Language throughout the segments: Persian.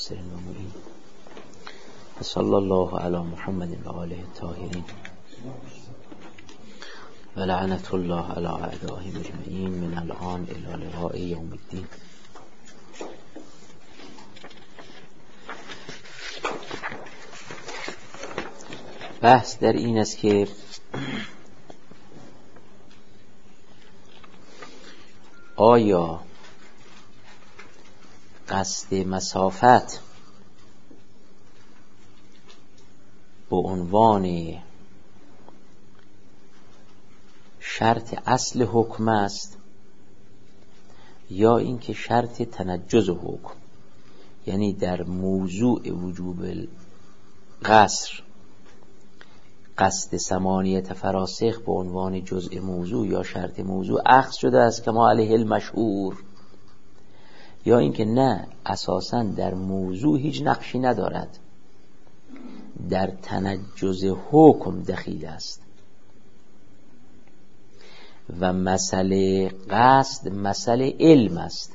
ناصر و معین و صلی الله علی محمد و آله الطاهرین و لعنت الله علی اعدائهم اجمعین من الان الی لقاء یوم الدین. بحث در این است که آیا قصد مسافت به عنوان شرط اصل حکم است یا اینکه شرط تنجز حکم، یعنی در موضوع وجوب القصر قصد ثمانیت فراسخ به عنوان جزء موضوع یا شرط موضوع اخذ شده است کما علیه المشهور، یا اینکه نه اساساً در موضوع هیچ نقشی ندارد، در تنجز حکم دخیل است و مسئله قصد مسئله علم است.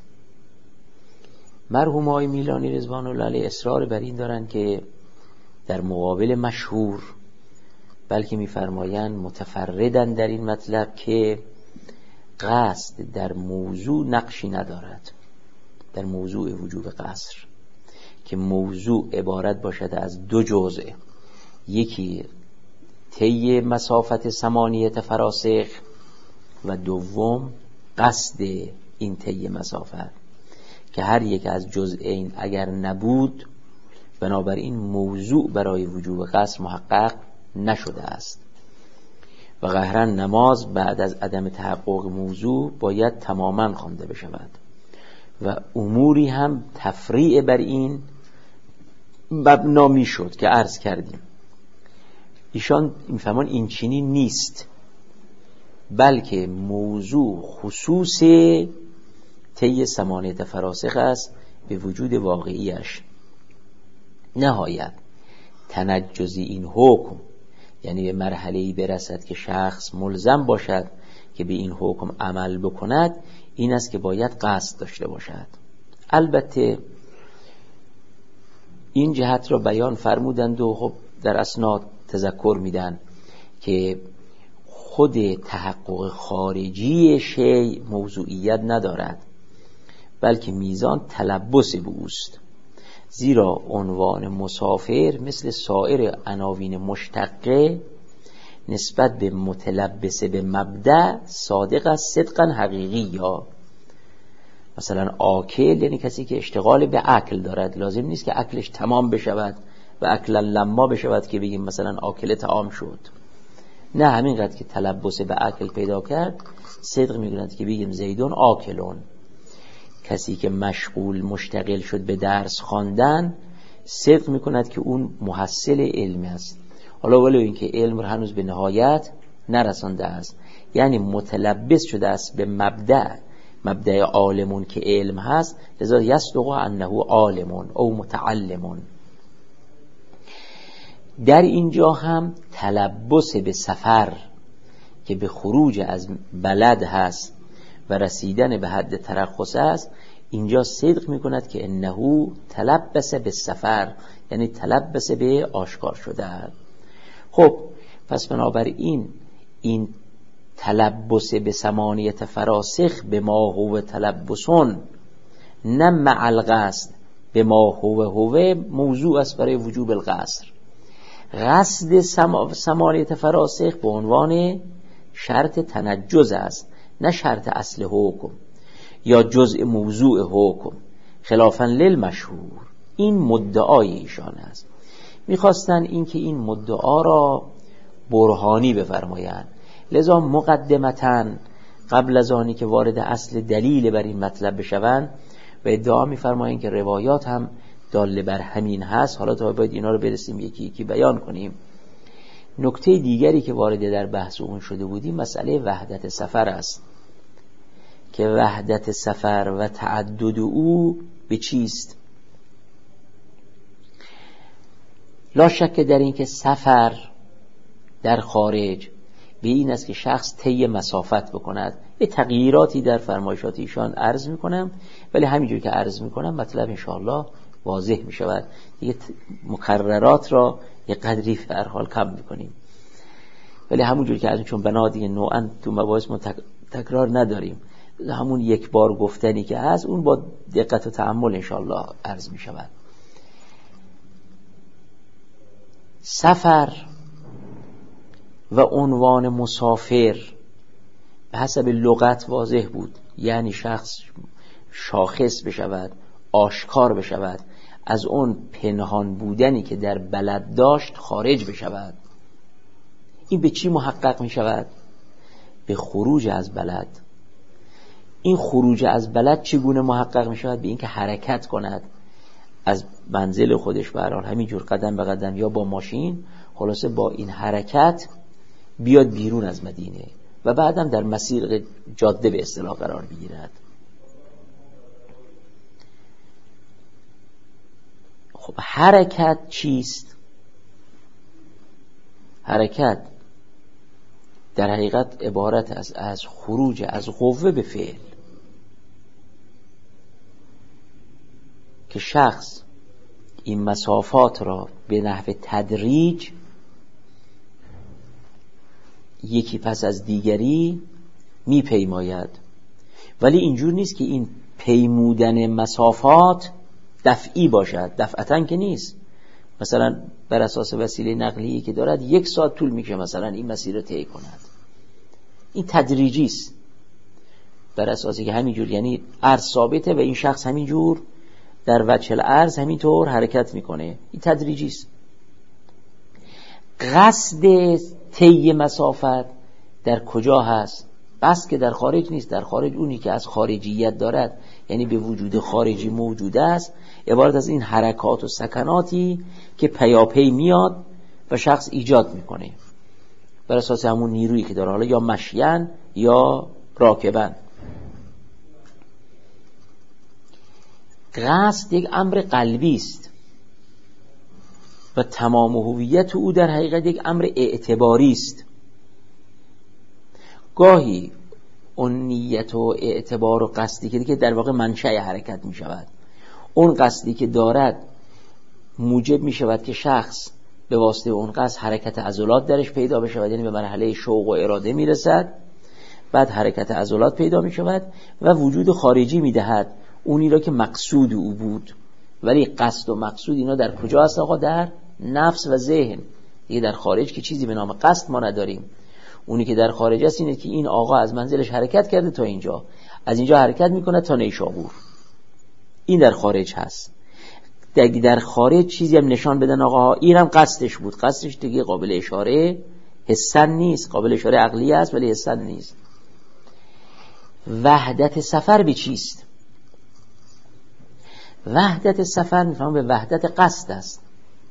مرحوم آقای میلانی رضوان الله علیه اصرار بر این دارند که در مقابل مشهور، بلکه می‌فرمایند متفردن در این مطلب که قصد در موضوع نقشی ندارد، در موضوع وجوب قصر که موضوع عبارت باشد از دو جزء، یکی طی مسافت ثمانیت فراسخ و دوم قصد این طی مسافت، که هر یک از جزئین اگر نبود بنابراین موضوع برای وجوب قصر محقق نشده است و قهرا نماز بعد از عدم تحقق موضوع باید تماما خوانده بشود و اموری هم تفریع بر این مبنا می شد که عرض کردیم. ایشان میفهمان این چنین نیست، بلکه موضوع خصوص طی ثمانیت فراسخ است به وجود واقعیش. نهایت تنجزی این حکم، یعنی به مرحله‌ای برسد که شخص ملزم باشد که به این حکم عمل بکند، این است که باید قصد داشته باشد. البته این جهت را بیان فرمودند و خب در اسناد تذکر میدن که خود تحقق خارجی شیء موضوعیت ندارد، بلکه میزان تلبس به اوست، زیرا عنوان مسافر مثل سایر عناوین مشتقه نسبت به متلبس به مبدأ صادق است، صدقا حقیقی. یا مثلا آکل یعنی کسی که اشتغال به اکل دارد، لازم نیست که اکلش تمام بشود و اکل لما بشود که بگیم مثلا آکل طعام شد، نه، همینقدر که تلبس به اکل پیدا کرد صدق میگوید که بگیم زیدون آکلون. کسی که مشغول مشتغل شد به درس خواندن صدق میکند که اون محصل علم است، حالا ولو اینکه علم رو هنوز به نهایت نرسانده است، یعنی متلبس شده است به مبدأ عالمون که علم هست، لذا یصدق انه عالمون او متعلمون. در اینجا هم تلبس به سفر که به خروج از بلد هست و رسیدن به حد ترخص است، اینجا صدق میکند که انه تلبس به سفر، یعنی تلبس به آشکار شده. خب پس بنابراین این تلبس به ثمانیت فراسخ به ما هو تلبسون، نه مع القصد به ما هو موضوع است برای وجوب القصر. قصد ثمانیت فراسخ به عنوان شرط تنجز است، نه شرط اصل حکم یا جزء موضوع حکم، خلافاً للمشهور. این مدعای ایشان است. میخواستن این که این مدعا را برهانی بفرمایند، لذا مقدمتاً قبل از آنی که وارد اصل دلیل بر این مطلب بشوند و ادعا میفرمایند که روایات هم داله بر همین هست. حالا تا باید اینا رو برسیم یکی یکی بیان کنیم. نکته دیگری که وارد در بحث اون شده بودیم مسئله وحدت سفر است که وحدت سفر و تعدد او به چیست؟ لا شک در این که سفر در خارج به این است که شخص طی مسافت بکند. یه تغییراتی در فرمایشات ایشان عرض میکنم، ولی همینجور که عرض میکنم مطلب انشاءالله واضح می شود. دیگه مکررات را یه قدری به هر حال کم میکنیم. ولی همونجور که از چون بنا دیگه نوعا تو مباحث تکرار نداریم، همون یک بار گفتنی که هست اون با دقت و تأمل انشاءالله عرض می شود. سفر و عنوان مسافر به حسب لغت واضح بود، یعنی شخص شاخص بشود، آشکار بشود، از اون پنهان بودنی که در بلد داشت خارج بشود. این به چی محقق می شود؟ به خروج از بلد. این خروج از بلد چگونه محقق می شود؟ به این که حرکت کند از منزل خودش، به هر حال همینجور قدم به قدم یا با ماشین، خلاصه با این حرکت بیاد بیرون از مدینه و بعدم در مسیر جاده به اصطلاح قرار بگیرد. خب حرکت چیست؟ حرکت در حقیقت عبارت از خروج از قوه به فعل، که شخص این مسافات را به نحو تدریج یکی پس از دیگری میپیماید. ولی اینجور نیست که این پیمودن مسافات دفعی باشد، دفعتاً که نیست. مثلا بر اساس وسیله نقلیه‌ای که دارد 1 ساعت طول میکشه مثلا این مسیر رو طی کند. این تدریجی است، بر اساسی که همینجور، یعنی عرض ثابته و این شخص همینجور در وجه العرض همینطور حرکت میکنه. این تدریجی است. قصد طی مسافت در کجا هست؟ بس که در خارج نیست. در خارج اونی که از خارجیت دارد، یعنی به وجود خارجی موجود است، عبارت از این حرکات و سکناتی که پیاپی میاد و شخص ایجاد میکنه بر اساس همون نیرویی که داره، حالا یا مشیان یا راکبن. قصد یک امر قلبی است و تمام هویت او در حقیقت یک امر اعتباری است. گاهی اون نیت و اعتبار و قصدی که در واقع منشأ حرکت می شود، اون قصدی که دارد موجب می شود که شخص به واسطه اون قصد حرکت عضلات درش پیدا بشود، یعنی به مرحله شوق و اراده می رسد، بعد حرکت عضلات پیدا می شود و وجود خارجی می دهد اونی را که مقصود او بود. ولی قصد و مقصود اینا در کجا هست آقا؟ در نفس و ذهن. دیگه در خارج که چیزی به نام قصد ما نداریم. اونی که در خارج است اینه که این آقا از منزلش حرکت کرده تا اینجا، از اینجا حرکت میکنه تا نیشابور. این در خارج هست. در خارج چیزی هم نشان بدن آقا این هم قصدش بود. قصدش دیگه قابل اشاره حسن نیست، قابل اشاره عقلی است ولی حسن نیست. وحدت سفر به چیست؟ وحدت سفر میفهمم به وحدت قصد است.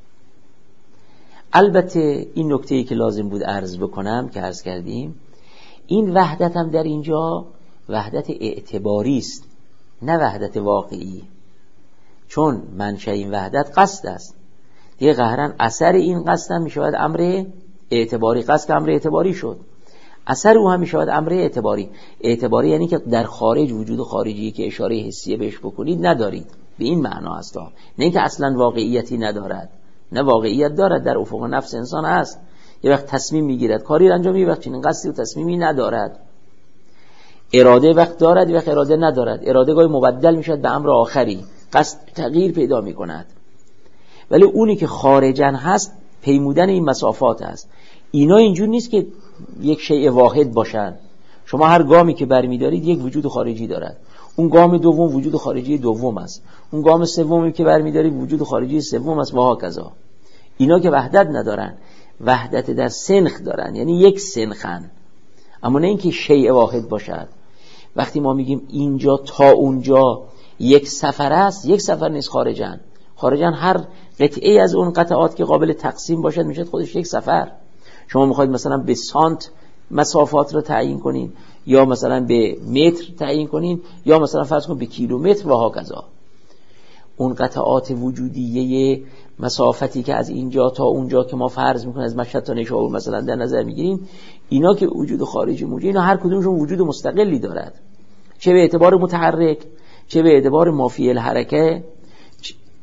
البته این نکته‌ای که لازم بود عرض بکنم که عرض کردیم، این وحدت هم در اینجا وحدت اعتباری است، نه وحدت واقعی، چون منشأ این وحدت قصد است. دیگه قهرن اثر این قصد هم میشود امر اعتباری. قصد امر اعتباری شد، اثر او هم میشود امر اعتباری. اعتباری یعنی که در خارج وجود خارجی که اشاره حسیه بهش بکنید ندارید، به این معنا است، نه اینکه اصلا واقعیتی ندارد. نه، واقعیت دارد، در افق نفس انسان هست. یه وقت تصمیم میگیرد کاری را انجام، یه وقت چنین قصدی و تصمیمی ندارد. اراده وقت دارد، یه وقت اراده ندارد. اراده گاهی مبدل میشد به امر آخری، قصد تغییر پیدا میکند. ولی اونی که خارجن هست پیمودن این مسافات هست. اینا اینجور نیست که یک شیء واحد باشن. شما هر گامی که برمیدارید یک وجود خارجی دارد. اون گام دوم وجود خارجی دوم است. اون گام سومی که برمیدارید وجود خارجی سوم است و هاکذا. اینا که وحدت ندارن، وحدت در سنخ دارن، یعنی یک سنخن، اما نه اینکه شیء واحد باشد. وقتی ما میگیم اینجا تا اونجا یک سفر است، یک سفر نیست. خارجن هر قطعه از اون قطعات که قابل تقسیم باشد میشه خودش یک سفر. شما میخواید مثلا به سانت مسافات رو تعیین کنین، یا مثلا به متر تعیین کنین، یا مثلا فرض کن به کیلومتر و هاکذا. اون قطعات وجودیه مسافتی که از اینجا تا اونجا که ما فرض میکنیم از مشهد تا نیشابور مثلا در نظر میگیریم، اینا که وجود خارجی موجود، اینا هر کدومشون وجود مستقلی دارد، چه به اعتبار متحرک، چه به اعتبار مافی الحرکه،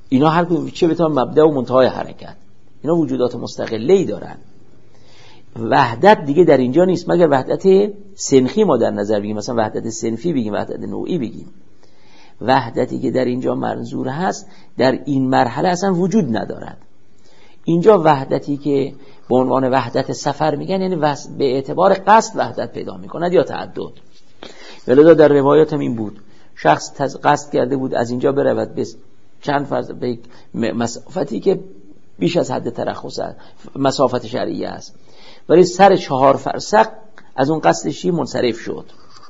اینا هر کدوم چه بتوان مبدا و منتهای حرکت، اینا وجودات مستقله‌ای دارن. وحدت دیگه در اینجا نیست مگر وحدت سنخی ما در نظر بگیم، مثلا وحدت صنفی بگیم، وحدت نوعی بگیم. وحدتی که در اینجا منظور هست در این مرحله اصلا وجود ندارد. اینجا وحدتی که به عنوان وحدت سفر میگن یعنی به اعتبار قصد وحدت پیدا میکند یا تعدد. ولذا در روایات هم این بود، شخص قصد کرده بود از اینجا برود به چند فرض به مسافتی که بیش از حد ترخص است، مسافت شرعیه است، ولی سر 4 فرسخ از اون قصدش منصرف شد.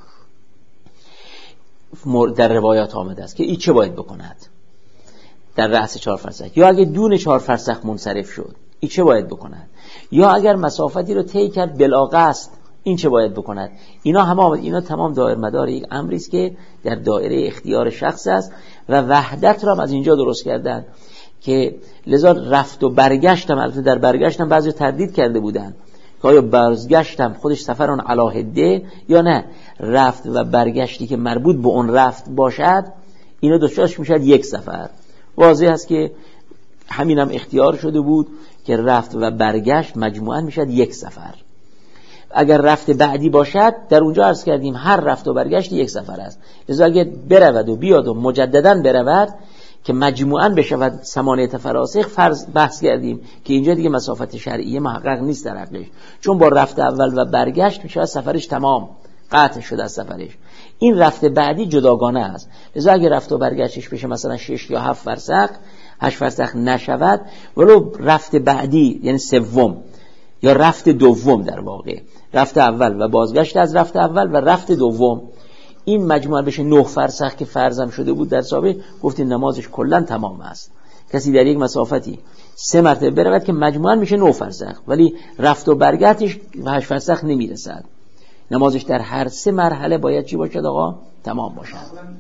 در روایات آمده است که این چه باید بکند در رأس 4 فرسخ، یا اگه دون 4 فرسخ منصرف شد این چه باید بکند، یا اگر مسافتی رو طی کرد بلا قصد این چه باید بکند. اینا تمام دایر مدار یک امری است که در دایره اختیار شخص است و وحدت را هم از اینجا درست کردن که لذا رفت و برگشتم، البته در برگشتم بعضی تردید کرده بودن که آیا برگشتم خودش سفران علاهده یا نه، رفت و برگشتی که مربوط به اون رفت باشد اینا دوتاش میشد یک سفر. واضح است که همینم اختیار شده بود که رفت و برگشت مجموعاً میشد یک سفر. اگر رفت بعدی باشد در اونجا عرض کردیم هر رفت و برگشت یک سفر است، لذا اگر برود و بیاد و مجدداً برود که مجموعاً بشود 8 فراسخ، فرض بحث کردیم که اینجا دیگه مسافت شرعیه محقق نیست در حقش، چون با رفت اول و برگشت میشه سفرش تمام قطع شده از سفرش. این رفت بعدی جداگانه است، لذا اگر رفت و برگشتش بشه مثلا 6 یا 7 فرسخ 8 فرسخ نشود، ولو رفت بعدی یعنی سوم یا رفت دوم، در واقع رفت اول و بازگشت از رفت اول و رفت دوم، این مجموعه بشه 9 فرسخ که فرضم شده بود در سابق، گفتیم نمازش کلا تمام است. کسی در یک مسافتی 3 مرتبه برود که مجموعاً میشه 9 فرسخ، ولی رفت و برگشتش 8 فرسخ نمیرسد، نمازش در هر 3 مرحله باید چی باشد آقا؟ تمام باشد.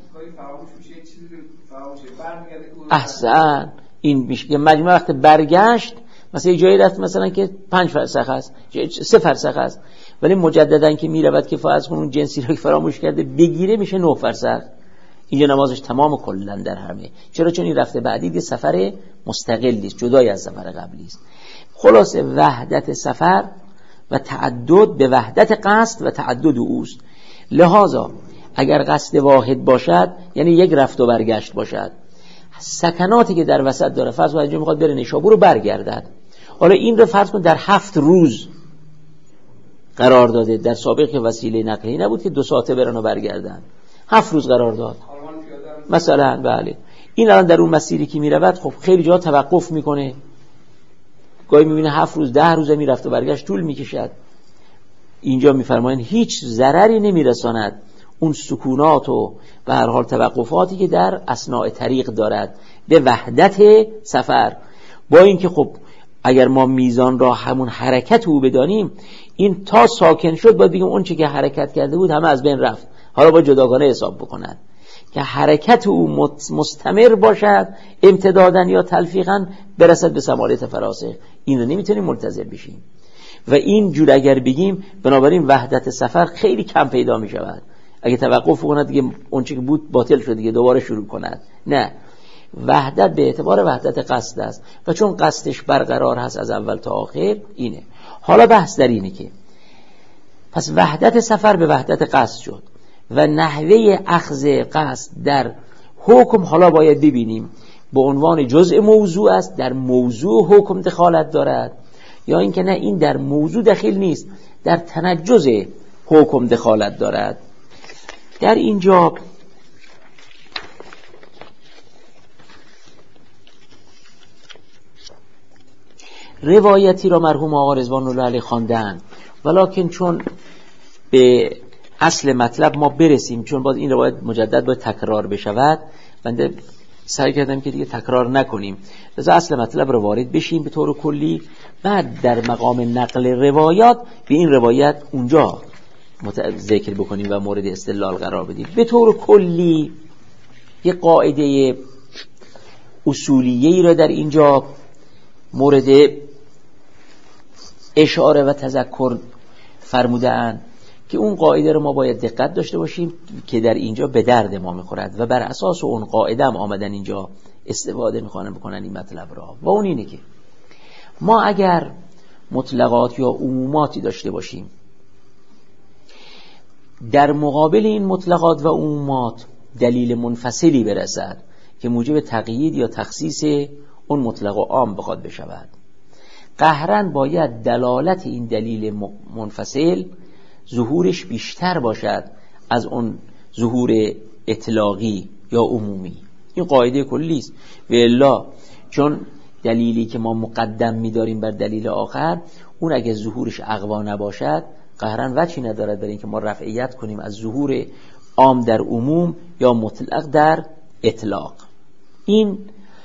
احسن، این میشه که مجموعه وقت برگشت مثلا یه جایی رفت مثلا که 5 فرسخ است 3 فرسخ است، ولی مجددا که میرود که فرض کن اون جنسی رو فراموش کرده بگیره میشه 9 فرسخ، اینجا نمازش تمام کلا در همه. چرا؟ چون این رفته بعدی دیگه سفر مستقلی است، جدای از سفر قبلی است. خلاصه وحدت سفر و تعدد به وحدت قصد و تعدد اوست. لذا اگر قصد واحد باشد یعنی یک رفت و برگشت باشد، سکناتی که در وسط داره، فرض کن اینجا میخواد بره نیشابور رو برگردد، حالا این رو فرض کن در 7 روز قرار داده، در سابق که وسیله نقلی نبود که 2 ساعته برن و برگردن، 7 روز قرار داد مثلا. بله، این الان در اون مسیری که میرود خب خیلی جا توقف میکنه، گاهی میبینه 7 روز 10 روز میرفت و برگشت طول میکشد. اینجا میفرمایند هیچ ضرری نمیرساند اون سکونات و به هر حال توقفاتی که در اثناء طریق دارد به وحدت سفر. با اینکه خب اگر ما میزان را همون حرکت او بدانیم، این تا ساکن شد باید بگیم اون چی که حرکت کرده بود همه از بین رفت، حالا باید جداگانه حساب بکنند که حرکت او مستمر باشد امتدادا یا تلفیقا برسد به 8 فراسخ. این رو نمیتونیم منتظر بشیم و این جور اگر بگیم بنابراین وحدت سفر خیلی کم پیدا می شود. اگه توقف کند دیگه اون چی که بود باطل شد دیگه دوباره شروع کند، نه، وحدت به اعتبار وحدت قصد است و چون قصدش برقرار هست از اول تا آخر اینه. حالا بحث در اینه که پس وحدت سفر به وحدت قصد شد و نحوه اخذ قصد در حکم حالا باید ببینیم به عنوان جزء موضوع است، در موضوع حکم دخالت دارد یا اینکه نه این در موضوع دخیل نیست، در تنجز حکم دخالت دارد. در اینجا روایتی را مرحوم آقا رضوان الله علیه خواندند، ولکن چون به اصل مطلب ما برسیم، چون باید این روایت مجدد باید تکرار بشود، بنده سعی کردم که دیگه تکرار نکنیم، لذا اصل مطلب رو وارد بشیم به طور کلی، بعد در مقام نقل روایات به این روایت اونجا ذکر بکنیم و مورد استدلال قرار بدیم. به طور کلی یک قاعده اصولیه‌ای را در اینجا مورد اشاره و تذکر فرموده‌اند که اون قاعده رو ما باید دقت داشته باشیم که در اینجا به درد ما میخورد و بر اساس اون قاعده هم آمدن اینجا استفاده بکنن این مطلب را. و اون اینه که ما اگر مطلقات یا عموماتی داشته باشیم، در مقابل این مطلقات و عمومات دلیل منفصلی برسد که موجب تقیید یا تخصیص اون مطلق و عام بخواد بشود، قهرن باید دلالت این دلیل منفصل ظهورش بیشتر باشد از اون ظهور اطلاقی یا عمومی. این قاعده کلی است. و الا چون دلیلی که ما مقدم می‌داریم بر دلیل آخر، اون اگه ظهورش اقوا نباشد قهرن وجهی ندارد برای اینکه ما رفعیت کنیم از ظهور عام در عموم یا مطلق در اطلاق. این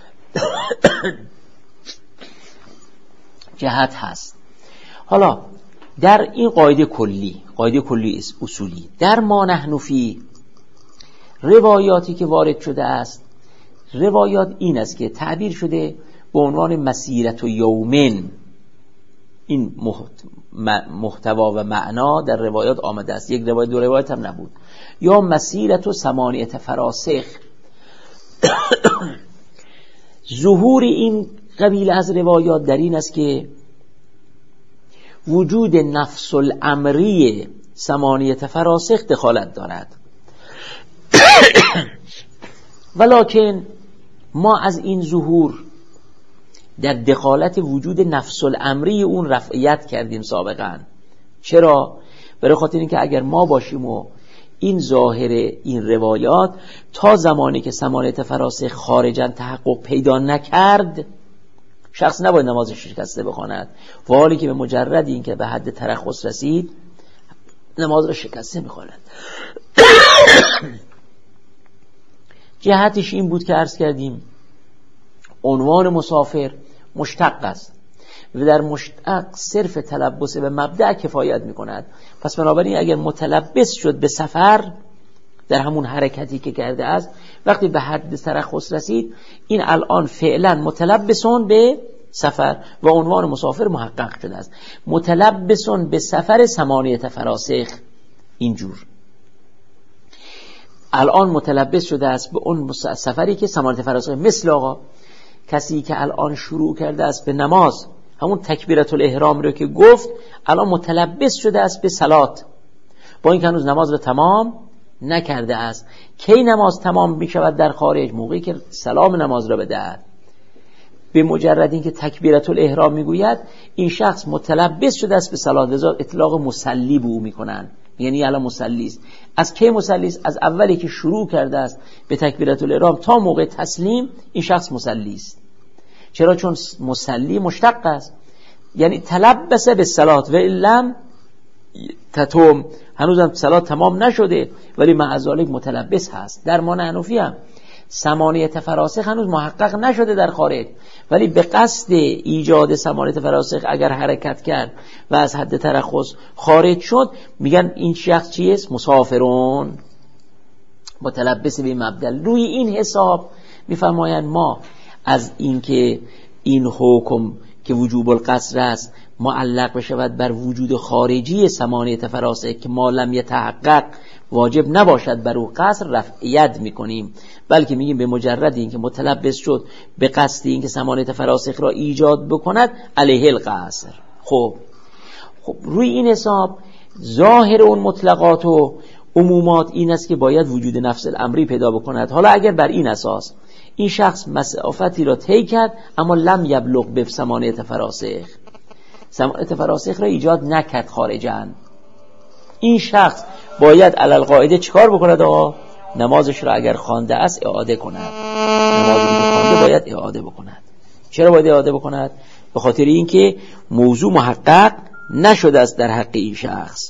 جهت هست. حالا در این قاعده کلی اصولی، در ما نحن فی روایاتی که وارد شده است، روایات این است که تعبیر شده به عنوان مسیرت و یومن. این محتوا و معنا در روایات آمده است، یک روایت دو روایت هم نبود. یا مسیرت و ثمانیت فراسخ. ظهور این قبیل از روایات در این است که وجود نفس الامری ثمانیت فراسخ دخالت دارد. ولکن ما از این ظهور در دخالت وجود نفس الامری اون رفعیت کردیم سابقا. چرا؟ برای خاطر اینکه اگر ما باشیم و این ظاهر این روایات تا زمانی که ثمانیت فراسخ خارجاً تحقق پیدا نکرد، شخص نباید نمازش شکسته بخواند، و حالی که به مجرد این که به حد ترخص رسید نماز را شکسته میخواند. جهتش این بود که عرض کردیم عنوان مسافر مشتق است و در مشتق صرف تلبس به مبدأ کفایت میکند. پس بنابراین اگر متلبس شد به سفر در همون حرکتی که کرده است، وقتی به حد ترخص رسید، این الان فعلا متلبسون به سفر و عنوان مسافر محقق شده است. متلبسون به سفر ثمانیت فراسخ، اینجور الان متلبس شده است به اون سفری که ثمانیت فراسخ. مثل آقا کسی که الان شروع کرده است به نماز، همون تکبیرت الاحرام رو که گفت، الان متلبس شده است به صلات، با این که هنوز نماز رو تمام نکرده است. کی نماز تمام می شود در خارج؟ موقعی که سلام نماز را بدهد. به مجرد این که تکبیرت الاحرام میگوید، این شخص متلبس شده است به صلات، لذا اطلاق مصلی به او میکنن، یعنی الان مصلی است. از کی مصلی است؟ از اولی که شروع کرده است به تکبیرت الاحرام تا موقع تسلیم این شخص مصلی است. چرا؟ چون مصلی مشتق است، یعنی تلبس به صلات و لم تتم، هنوزم صلات تمام نشده ولی مع ذلک متلبس هست. در ما نحنفی هم ثمانیت فراسخ هنوز محقق نشده در خارج، ولی به قصد ایجاد ثمانیت فراسخ اگر حرکت کرد و از حد ترخص خارج شد، میگن این شخص چیست؟ مسافرون، متلبس به مبدل. روی این حساب میفرمایند ما از اینکه این حکم که وجوب القصر است معلق بشود بر وجود خارجی ثمانیت فراسخ که ما لم یتحقق، واجب نباشد بر او قصر رفعیت میکنیم، بلکه میگیم به مجرد این که متلبس شد به قصد این که ثمانیت فراسخ را ایجاد بکند علیه القصر. خب روی این حساب ظاهر اون مطلقات و عمومات این است که باید وجود نفس الامری پیدا بکند. حالا اگر بر این اساس این شخص مسافتی را طی کرد اما لم یبلغ به ثمانیت فراسخ، ثمانیت فراسخ را ایجاد نکرد خارجاً، این شخص باید علی القاعده چیکار بکند؟ آقا نمازش را اگر خوانده است اعاده کند. نمازی که خوانده باید اعاده بکند. چرا باید اعاده بکند؟ به خاطر اینکه موضوع محقق نشده است در حق این شخص.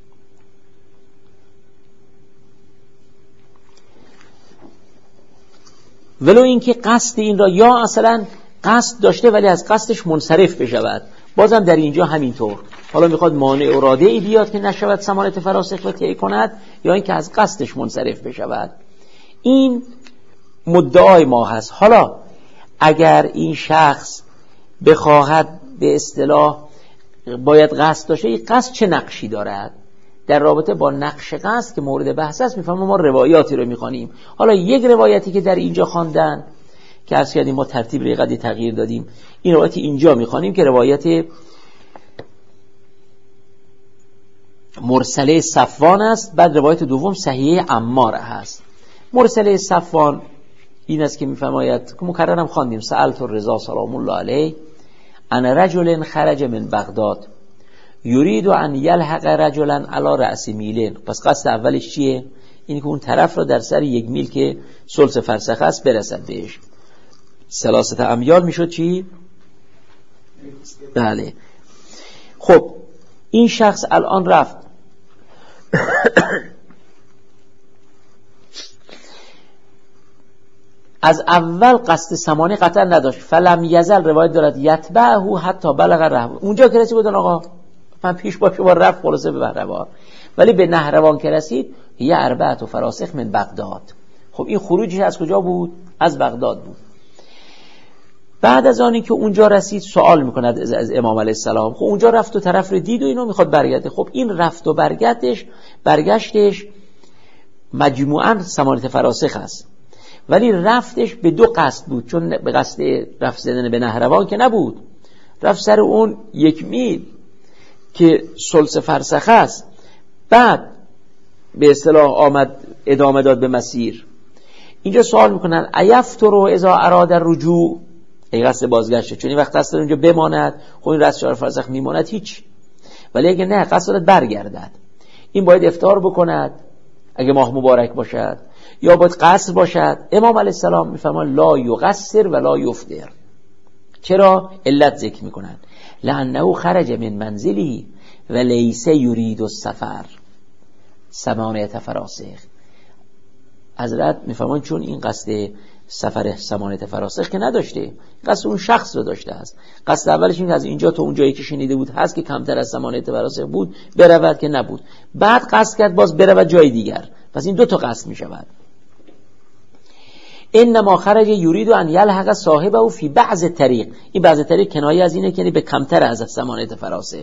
ولو اینکه قصد این را یا اصلا قصد داشته ولی از قصدش منصرف بشود، بازم در اینجا همینطور. حالا میخواد مانع اراده ای بیاد که نشود ثمانیت فراسخ را طی کند، یا اینکه از قصدش منصرف بشود. این مدعای ما هست. حالا اگر این شخص بخواهد به اصطلاح باید قصد داشته، این قصد چه نقشی دارد؟ در رابطه با نقش قصد که مورد بحث است میفهمیم ما روایاتی رو میخوانیم. حالا یک روایتی که در اینجا خواندن که عرض کردیم ما ترتیب ریقدی تغییر دادیم، این روایتی اینجا میخوانیم که روایت مرسله صفوان است. بعد روایت دوم صحیحه عمار هست. مرسله صفوان این است که میفرماید که مکررم خواندیم سألت الرضا سلام الله علیه ان رجل خرج من بغداد یرید ان یلحق رجلا علی رأس میل. پس قصد اولش چیه؟ این که اون طرف را در سر 1 میل که ثلث فرسخ است برسد بهش. 3 امیال میشد چی؟ بله. خب این شخص الان رفت از اول قصد سمانه قطعا نداشت. فلم یزل روایت دارد یتبعه حتی بلغ رهوان. اونجا که رسید بودن آقا من پیش باشه با رفت خلاصه به بهروان، ولی به نهروان که رسید یه 4 فراسخ من بغداد. خب این خروجش از کجا بود؟ از بغداد بود. بعد از آنی که اونجا رسید سوال میکند از امام علیه السلام. خب اونجا رفت و طرف رو دید و اینو میخواد برگرده. خب این رفت و برگشتش مجموعاً 8 فراسخ است، ولی رفتش به 2 قصد بود. چون به قصد رفت زدن به نهروان که نبود، رفت سر اون 1 میل که ثلث فرسخ است. بعد به اصطلاح آمد ادامه داد به مسیر. اینجا سوال میکنن ایفتر اذا اراد الرجوع، ای قصد بازگشته، چون این وقت قصد اونجا بماند خب این رأس 4 فرسخ میماند هیچ. ولی اگه نه قصد دارد برگردد، این باید افطار بکند اگه ماه مبارک باشد یا باید قصر باشد. امام علیه السلام میفرماید لا یقصر و لا یفطر. چرا؟ علت ذکر میکنن لانه خرج من منزله و لیس یرید السفر 8 فراسخ. حضرت میفرماید چون این قصد سفر 8 فراسخ که نداشته، قصد اون شخص رو داشته است. قصد اولش این که از اینجا تا اونجایی که شنیده بود هست که کمتر از 8 فراسخ بود برود که نبود. بعد قصد کرد باز برود جای دیگر. پس این 2 تا قصد میشود. انما خرج یرید ان یلحق صاحبه فی بعض طریق. این بعض طریق کنایه از اینه که یعنی به کمتر از 8 فراسخ.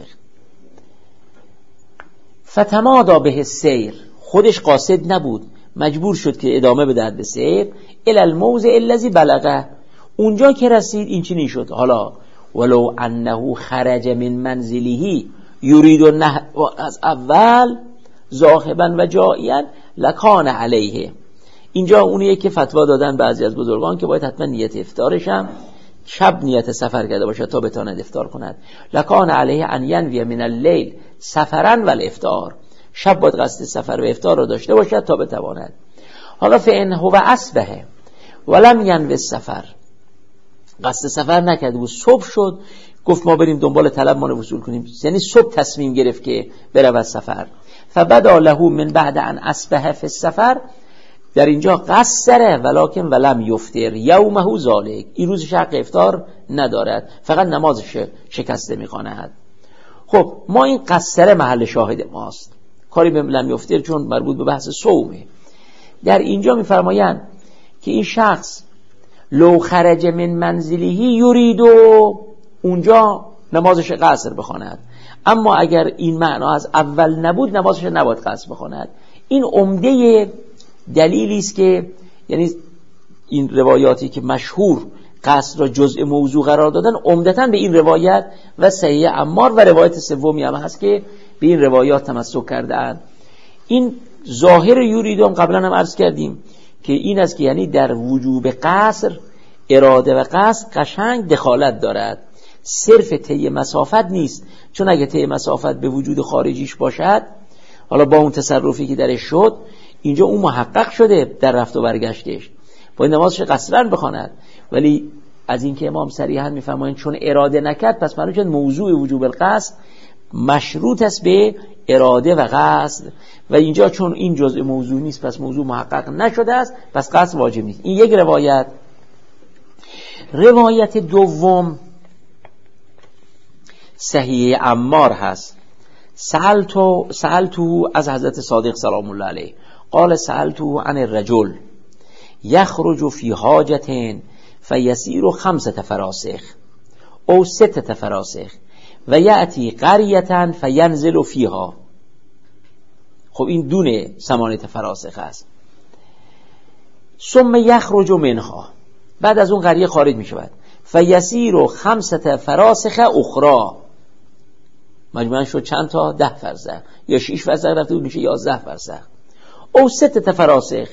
فتمادا به السیر، خودش قاصد نبود، مجبور شد که ادامه بدهد به سیر. الی الموضع الذی بلغه، اونجا که رسید این چی نشد. حالا ولو انه خرج من منزله یرید از اول ذاهبا و جائیا لکان علیه. اینجا اونیه که فتوا دادن بعضی از بزرگان که باید حتما نیت افطارش هم شب نیت سفر کرده باشه تا بتواند افطار کند. لکان علیه ان ینوی من اللیل سفرا و الافطار، شب باید قصد سفر و افطار رو داشته باشد تا بتواند. حالا فان هو اصبح ولم ینوی السفر، قصد سفر نکرده بود، صبح شد گفت ما بریم دنبال طلب ما رو وصول کنیم، یعنی صبح تصمیم گرفت که برود سفر. فبدا له من بعد ان اصبح فی السفر، در اینجا قصره ولکن ولم یفطر یومه ذالک، این روزش حق افطار ندارد، فقط نمازش شکسته میخواند. خب ما این قصره محل شاهد ماست، کاری به لم یفطر چون مربوط به بحث صومه. در اینجا میفرمایند که این شخص لو خرج من منزله یریدو، اونجا نمازش قصر بخواند، اما اگر این معنا از اول نبود نمازش نباید قصر بخواند. این عمده دلیلی است که یعنی این روایاتی که مشهور قصر را جزء موضوع قرار دادن عمدتاً به این روایت و صحیح عمار و روایت سومی هم هست که به این روایات تمسک کرده‌اند. این ظاهر یریدون قبلا هم عرض کردیم که این است که یعنی در وجوب قصر اراده و قصد قشنگ دخالت دارد، صرف طی مسافت نیست. چون اگه طی مسافت به وجود خارجیش باشد، حالا با اون تصرفی که درش شد اینجا اون محقق شده در رفت و برگشتش، باید نمازش قصرن بخواند. ولی از این که امام صریحا میفرمایند چون اراده نکرد پس معلوم شد موضوع وجوب القصد مشروط است به اراده و قصد، و اینجا چون این جزء موضوع نیست پس موضوع محقق نشده است، پس قصد واجب نیست. این یک روایت. روایت دوم صحیح عمار هست. سألتو از حضرت صادق سلام الله علیه قال سألتو عن الرجل یخرج فی حاجة فیسیر 5 فراسخ او 6 فراسخ و یأتی قریة فینزل فیها. خب این دون ثمانیه فراسخ است. ثم یخرج منها، بعد از اون قریه خارج می شود. فیسیر 5 فراسخ اخرى، مجموعاً شد چند تا؟ 10 فرسخ، یا 6 فرسخ رفته بود میشه 11 فرسخ. او 6 فراسخ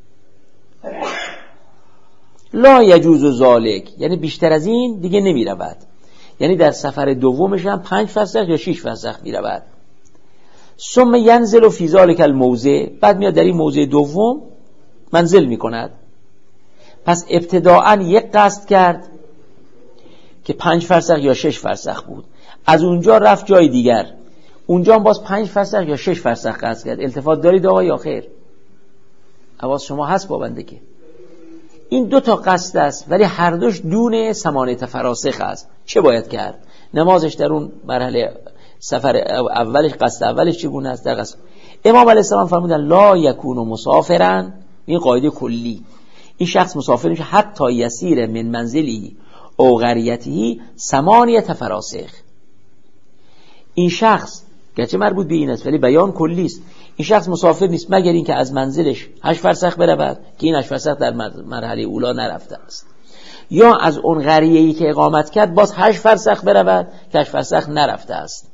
لا یجوز ذالک، یعنی بیشتر از این دیگه نمی رود. یعنی در سفر دومش هم 5 فرسخ یا 6 فرسخ می رود. ثم ینزل فی ذالک الموضع، بعد میاد در این موضع دوم منزل می کند. پس ابتداعاً یک قصد کرد که 5 فرسخ یا 6 فرسخ بود، از اونجا رفت جای دیگر، اونجا هم باز 5 فرسخ یا 6 فرسخ قصد کرد. التفات دارید آقا یا خیر؟ حواس شما هست با بنده که این 2 تا قصد است، ولی هر دوش دون 8 فراسخ است. چه باید کرد؟ نمازش در اون مرحله سفر اولش، قصد اولش چگونه است؟ در قصد امام علیه السلام فرمودن لا یکون مسافرا، این قاعده کلی، این شخص مسافر میشه حتی یسیر من منزلی او قریته 8 فراسخ. این شخص گرچه مربوط به این است ولی بیان کلی است. این شخص مسافر نیست مگر اینکه از منزلش 8 فرسخ برود که این 8 فرسخ در مرحله اولا نرفته است، یا از اون قریه‌ای که اقامت کرد باز 8 فرسخ برود که 8 فرسخ نرفته است.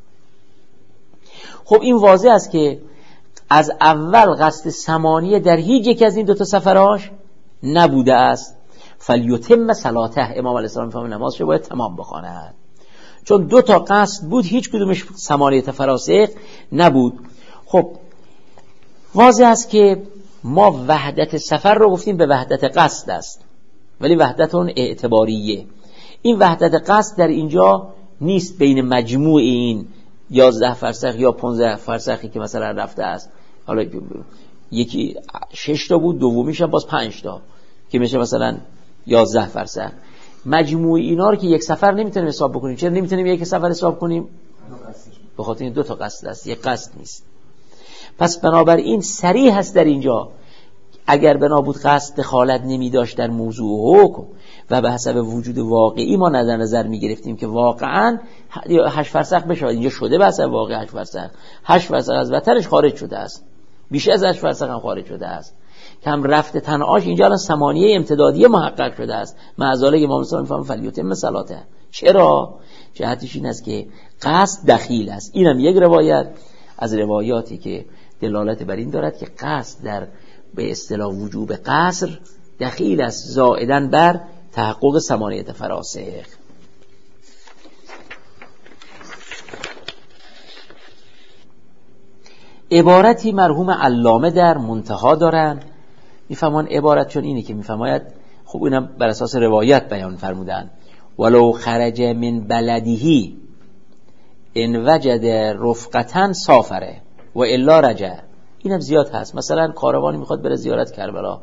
خب این واضح است که از اول قصد 8 در هیچ یک از این 2 تا سفرهاش نبوده است. فلیتم صلاته، امام علیه السلام فرمود نمازش باید تمام بخواند، چون 2 تا قصد بود، هیچ کدومش 8 فراسخ نبود. خب واضح است که ما وحدت سفر رو گفتیم به وحدت قصد است، ولی وحدت اون اعتباریه. این وحدت قصد در اینجا نیست بین مجموع این 11 فرسخ یا 15 فرسخی که مثلا رفته است. حالا یکی 6 تا بود، دومیش هم باز 5 تا که میشه مثلا 11 فرسخ. مجموع اینا رو که یک سفر نمیتونیم حساب بکنیم. چرا نمیتونیم یک سفر حساب کنیم؟ به خاطر این 2 تا قصد است، یک قصد نیست. پس بنابراین صریح هست در اینجا اگر بنا بود قصد دخالت نمی داشت در موضوع حکم و به حسب وجود واقعی ما نظر می گرفتیم که واقعا 8 فرسخ بشه، اینجا شده به حسب واقع 8 فرسخ. 8 فرسخ از وطنش خارج شده است، بیش از 8 فرسخ هم خارج شده است. کم رفته تنعاش اینجا الان 8 امتدادیه محقق شده است. معذاله امام صلی الله علیه و آله فلیتم صلاته. چرا؟ جهتش این است که قصد دخیل است. اینم یک روایت از روایاتی که دلالت بر این دارد که قصد در به اصطلاح وجوب قصر دخیل است، زائداً بر تحقق 8 فراسخ. عبارتی مرحوم علامه در منتها دارن، میفهمان عبارت چون اینه که میفهماید، خب اینم بر اساس روایت بیان فرمودن، ولو خرج من بلده ان وجد رفقتن سافره و الا رجع. اینم زیاد هست. مثلا کاروانی میخواد بره زیارت کربلا،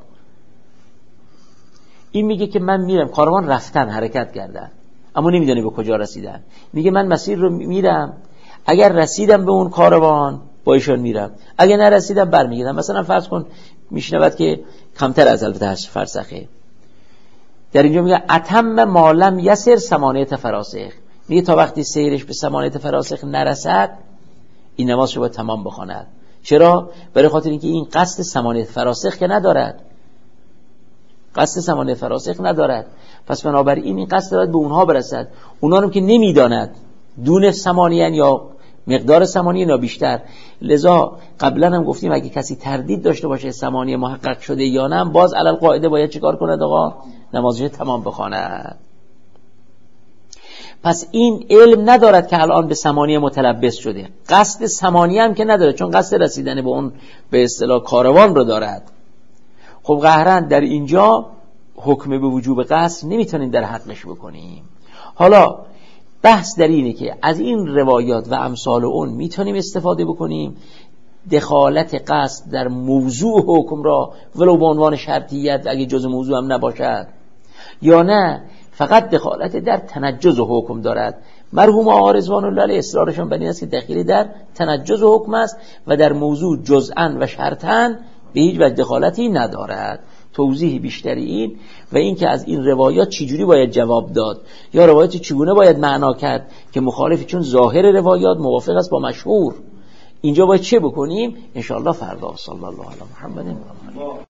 این میگه که من میرم، کاروان رفتن حرکت کردن اما نمیدونه به کجا رسیدن، میگه من مسیر رو میرم، اگر رسیدم به اون کاروان با ایشان میرم، اگر نرسیدم برمیگردم. مثلا فرض کن میشنود که کمتر از البته 8 فرسخه، در اینجا میگه اتم مالم یسر 8 فراسخ، میگه تا وقتی سیرش به 8 فراسخ نرسد این نمازش رو باید تمام بخواند. چرا؟ برای خاطر اینکه این قصد 8 فراسخ که ندارد، قصد 8 فراسخ ندارد. پس بنابراین این قصد دارد به اونها برسد، اونها رو که نمیداند دون 8 یا مقدار 8 یا بیشتر. لذا قبلا هم گفتیم اگه کسی تردید داشته باشه 8 محقق شده یا نه، باز علل قاعده باید چیکار کند آقا؟ نمازش تمام بخواند. پس این علم ندارد که الان به 8 متلبس شده، قصد 8 هم که نداره، چون قصد رسیدن به اون به اصطلاح کاروان رو دارد. خب قهرن در اینجا حکم به وجوب قصد نمیتونیم در حقش بکنیم. حالا بحث در اینه که از این روایات و امثال اون میتونیم استفاده بکنیم دخالت قصد در موضوع حکم را ولو به عنوان شرطیت اگه جز موضوع هم نباشد، یا نه فقط دخالت در تنجز حکم دارد. مرحوم آقا رضوان الله علیه اصرارشان بر این است که دخیلی در تنجز حکم است و در موضوع جزءا و شرطا به هیچ وجه دخالتی ندارد. توضیح بیشتری این و این که از این روایات چجوری باید جواب داد یا روایات چگونه باید معنا کرد که مخالف، چون ظاهر روایات موافق است با مشهور. اینجا باید چه بکنیم؟ انشاءالله فردا. صلی الله علی محمد.